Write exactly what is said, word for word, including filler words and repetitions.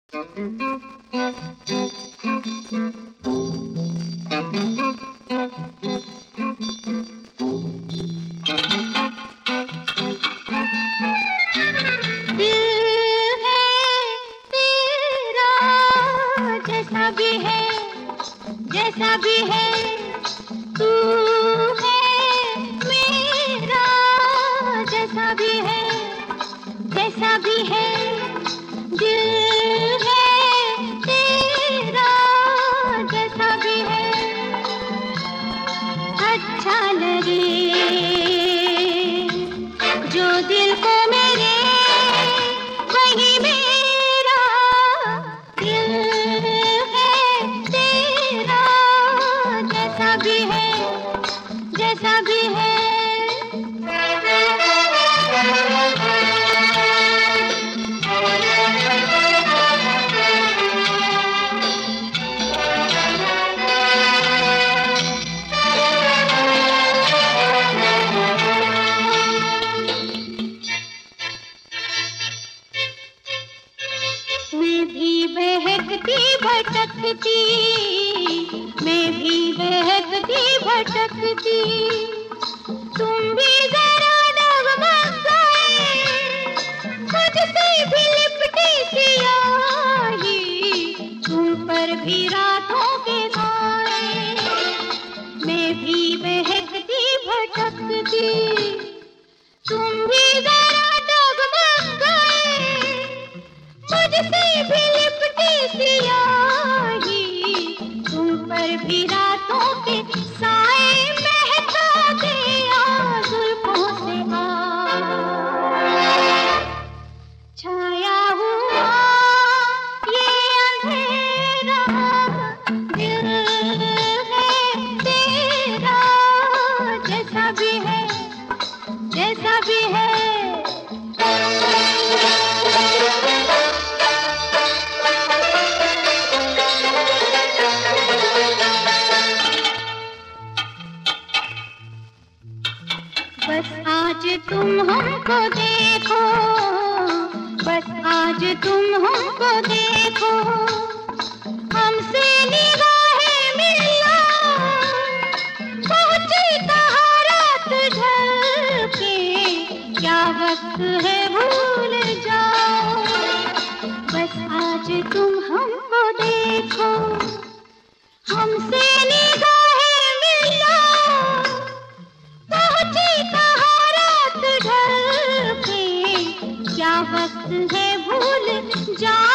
जैसा भी है, जैसा भी है, तू है मेरा। जैसा भी है, जैसा भी है, दिल है तेरा। जैसा भी है, अच्छा लगे जो दिल को मेरे, वही मेरा दिल है तेरा। जैसा भी है, जैसा भी है। मैं भी बहकती भटकती, मैं भी बहकती भटकती, तुम भी जरा डगमग गए, मुझसे भी लिपटी सियाही, तुम पर भी रातों के साए। मैं भी बहकती भटकती, तुम भी जरा डगमग गए, मुझसे भी लिपटी सियाही, तुम पर भी रातों के साए। बहका गया जुल्फों से आ, छाया हुआ ये अंधेरा, दिल है तेरा। जैसा भी है, जैसा भी है। बस आज तुम हमको देखो, बस आज तुम हमको देखो, हमसे निगाहें मिला, पहुंची तहारत ढल के, क्या वक्त है भूल जाओ। बस आज तुम हमको देखो, हमसे निगाहें मिला, पहुंची तहारत ढल के, क्या वक्त है भूल जाओ।